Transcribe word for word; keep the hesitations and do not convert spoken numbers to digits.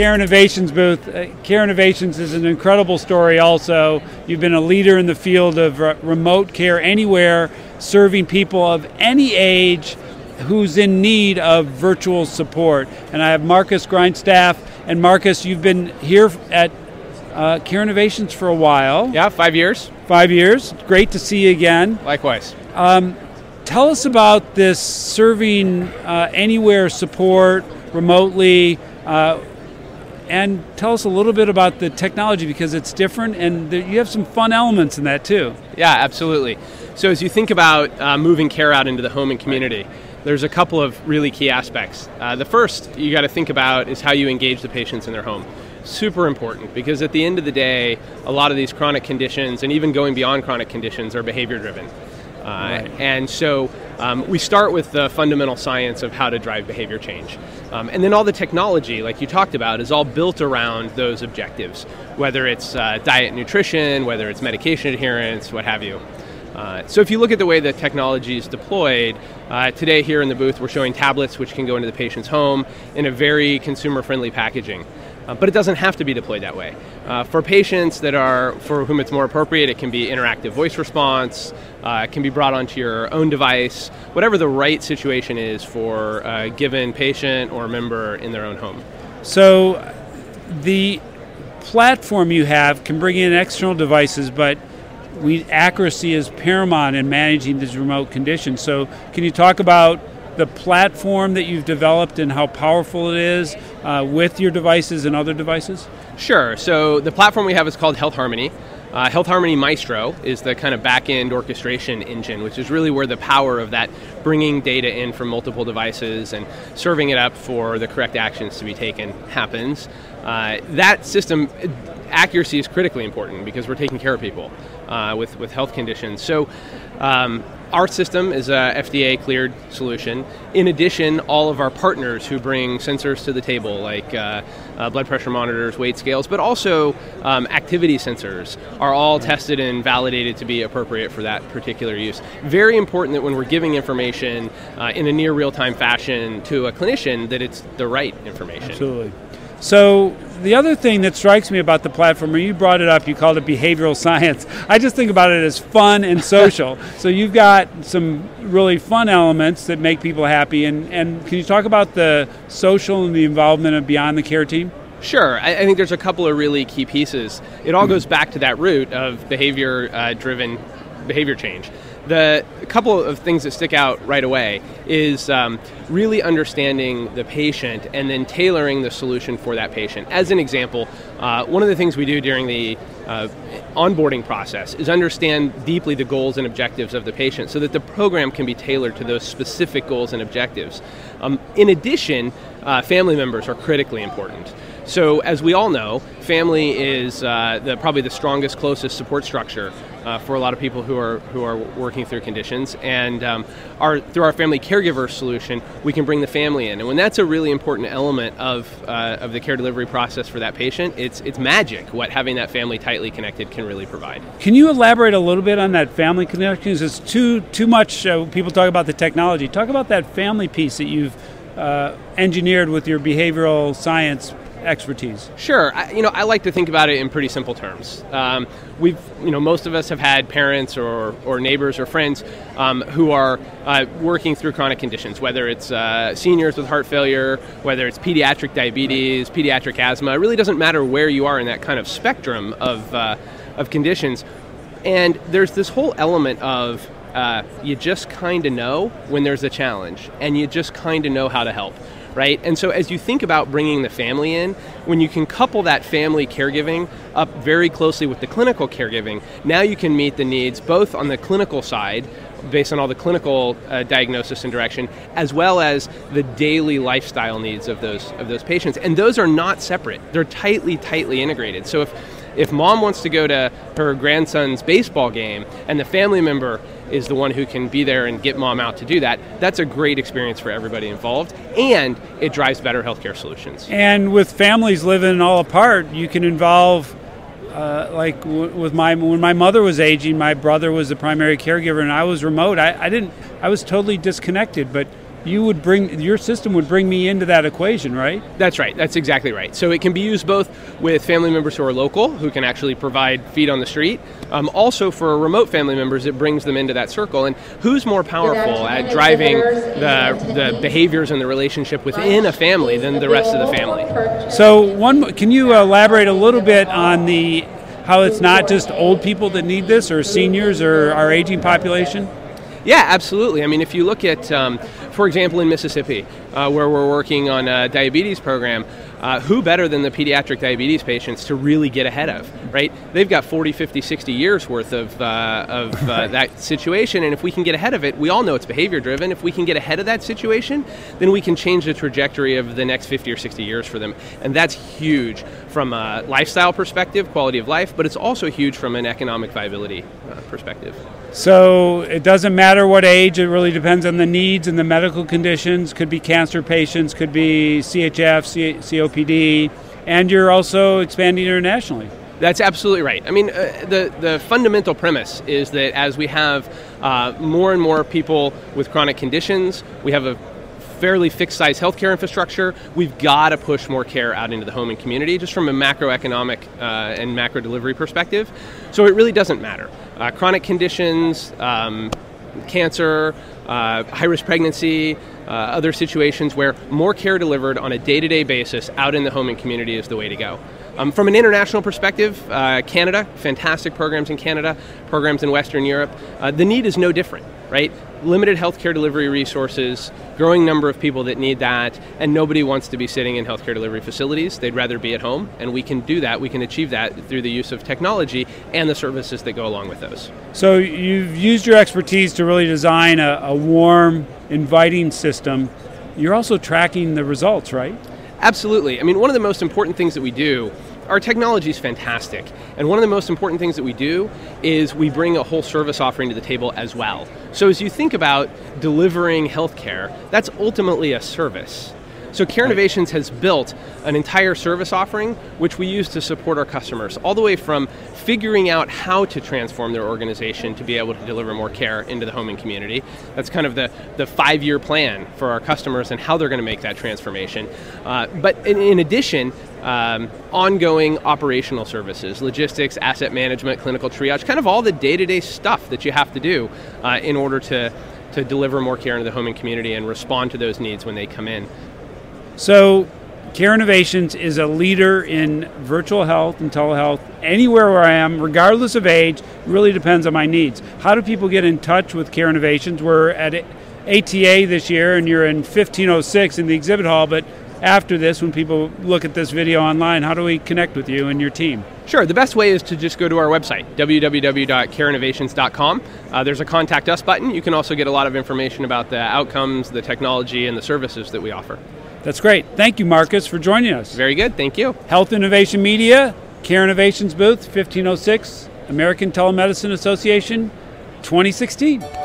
Care Innovations booth. Uh, Care Innovations is an incredible story also. You've been a leader in the field of uh, remote care anywhere, serving people of any age who's in need of virtual support. And I have Marcus Grindstaff. And Marcus, you've been here at uh, Care Innovations for a while. Yeah, five years. Five years. Great to see you again. Likewise. Um, tell us about this serving uh, anywhere support remotely, uh, and tell us a little bit about the technology, because it's different and th- you have some fun elements in that too. Yeah, absolutely. So as you think about uh, moving care out into the home and community, there's a couple of really key aspects. Uh, the first you got to think about is how you engage the patients in their home. Super important, because at the end of the day, a lot of these chronic conditions, and even going beyond chronic conditions, are behavior driven. Uh, right. And so um, we start with the fundamental science of how to drive behavior change. Um, and then all the technology, like you talked about, is all built around those objectives, whether it's uh, diet and nutrition, whether it's medication adherence, what have you. Uh, so if you look at the way the technology is deployed, uh, today here in the booth we're showing tablets which can go into the patient's home in a very consumer-friendly packaging. Uh, but it doesn't have to be deployed that way. Uh, for patients that are, for whom it's more appropriate, it can be interactive voice response, uh, it can be brought onto your own device, whatever the right situation is for a given patient or member in their own home. So the platform you have can bring in external devices, but we accuracy is paramount in managing these remote conditions. So can you talk about the platform that you've developed and how powerful it is uh, with your devices and other devices? Sure. So the platform we have is called Health Harmony. Uh, Health Harmony Maestro is the kind of back-end orchestration engine, which is really where the power of that bringing data in from multiple devices and serving it up for the correct actions to be taken happens. Uh, that system, accuracy is critically important because we're taking care of people uh, with, with health conditions. So um, our system is a F D A-cleared solution. In addition, all of our partners who bring sensors to the table, like uh, uh, blood pressure monitors, weight scales, but also um, activity sensors, are all tested and validated to be appropriate for that particular use. Very important that when we're giving information uh, in a near real-time fashion to a clinician, that it's the right information. Absolutely. So the other thing that strikes me about the platform, or you brought it up, you called it behavioral science. I just think about it as fun and social. So you've got some really fun elements that make people happy. And, and can you talk about the social and the involvement of Beyond the Care team? Sure. I, I think there's a couple of really key pieces. It all goes back to that root of behavior-driven uh, behavior change. The couple of things that stick out right away is um, really understanding the patient and then tailoring the solution for that patient. As an example, uh, one of the things we do during the uh, onboarding process is understand deeply the goals and objectives of the patient so that the program can be tailored to those specific goals and objectives. Um, in addition, uh, family members are critically important. So as we all know, family is uh, the, probably the strongest, closest support structure uh, for a lot of people who are who are working through conditions. And um, our through our family caregiver solution, we can bring the family in. And when that's a really important element of uh, of the care delivery process for that patient, it's it's magic what having that family tightly connected can really provide. Can you elaborate a little bit on that family connection? It's too too much. Uh, people talk about the technology. Talk about that family piece that you've uh, engineered with your behavioral science expertise. Sure. I, you know, I like to think about it in pretty simple terms. Um, we've, you know, most of us have had parents or, or neighbors or friends um, who are uh, working through chronic conditions, whether it's uh, seniors with heart failure, whether it's pediatric diabetes, pediatric asthma. It really doesn't matter where you are in that kind of spectrum of uh, of conditions. And there's this whole element of uh, you just kind of know when there's a challenge, and you just kind of know how to help. Right? And so as you think about bringing the family in, when you can couple that family caregiving up very closely with the clinical caregiving, now you can meet the needs both on the clinical side, based on all the clinical uh, diagnosis and direction, as well as the daily lifestyle needs of those of those patients. And those are not separate. They're tightly, tightly integrated. So if if mom wants to go to her grandson's baseball game and the family member is the one who can be there and get mom out to do that, that's a great experience for everybody involved, and it drives better healthcare solutions. And with families living all apart, you can involve, uh, like w- with my when my mother was aging, my brother was the primary caregiver, and I was remote. I, I didn't. I was totally disconnected, but you would bring, your system would bring me into that equation, right? That's right. That's exactly right. So it can be used both with family members who are local, who can actually provide feet on the street. Um, also for remote family members, it brings them into that circle. And who's more powerful at driving the, the behaviors and the relationship within a family than the rest of the family? So one, can you elaborate a little bit on the how it's not just old people that need this, or seniors, or our aging population? Yeah, absolutely. I mean, if you look at, um, for example, in Mississippi, uh, where we're working on a diabetes program, uh, who better than the pediatric diabetes patients to really get ahead of, right? They've got forty, fifty, sixty years worth of, uh, of uh, that situation, and if we can get ahead of it, we all know it's behavior-driven. If we can get ahead of that situation, then we can change the trajectory of the next fifty or sixty years for them, and that's huge from a lifestyle perspective, quality of life, but it's also huge from an economic viability uh, perspective. So it doesn't matter what age, it really depends on the needs and the medical conditions. Could be cancer patients, could be C H F, C O P D, and you're also expanding internationally. That's absolutely right. I mean, uh, the, the fundamental premise is that as we have uh, more and more people with chronic conditions, we have a fairly fixed-size healthcare infrastructure, we've got to push more care out into the home and community, just from a macroeconomic uh, and macro delivery perspective. So it really doesn't matter. Uh, chronic conditions, um, cancer, uh, high-risk pregnancy, uh, other situations where more care delivered on a day-to-day basis out in the home and community is the way to go. Um, from an international perspective, uh, Canada, fantastic programs in Canada, programs in Western Europe. Uh, the need is no different, right? Limited healthcare delivery resources, growing number of people that need that, and nobody wants to be sitting in healthcare delivery facilities. They'd rather be at home, and we can do that. We can achieve that through the use of technology and the services that go along with those. So you've used your expertise to really design a, a warm, inviting system. You're also tracking the results, right? Absolutely. I mean, one of the most important things that we do, our technology is fantastic, and one of the most important things that we do is we bring a whole service offering to the table as well. So as you think about delivering healthcare, that's ultimately a service. So Care Innovations has built an entire service offering which we use to support our customers, all the way from figuring out how to transform their organization to be able to deliver more care into the home and community. That's kind of the, the five-year plan for our customers and how they're going to make that transformation. Uh, but in, in addition, um, ongoing operational services, logistics, asset management, clinical triage, kind of all the day-to-day stuff that you have to do uh, in order to, to deliver more care into the home and community and respond to those needs when they come in. So Care Innovations is a leader in virtual health and telehealth anywhere where I am, regardless of age. It really depends on my needs. How do people get in touch with Care Innovations? We're at A T A this year, and you're in fifteen oh six in the exhibit hall, but after this, when people look at this video online, how do we connect with you and your team? Sure. The best way is to just go to our website, w w w dot care innovations dot com. Uh, there's a Contact Us button. You can also get a lot of information about the outcomes, the technology, and the services that we offer. That's great. Thank you, Marcus, for joining us. Very good. Thank you. Health Innovation Media, Care Innovations booth, fifteen oh six, American Telemedicine Association, twenty sixteen.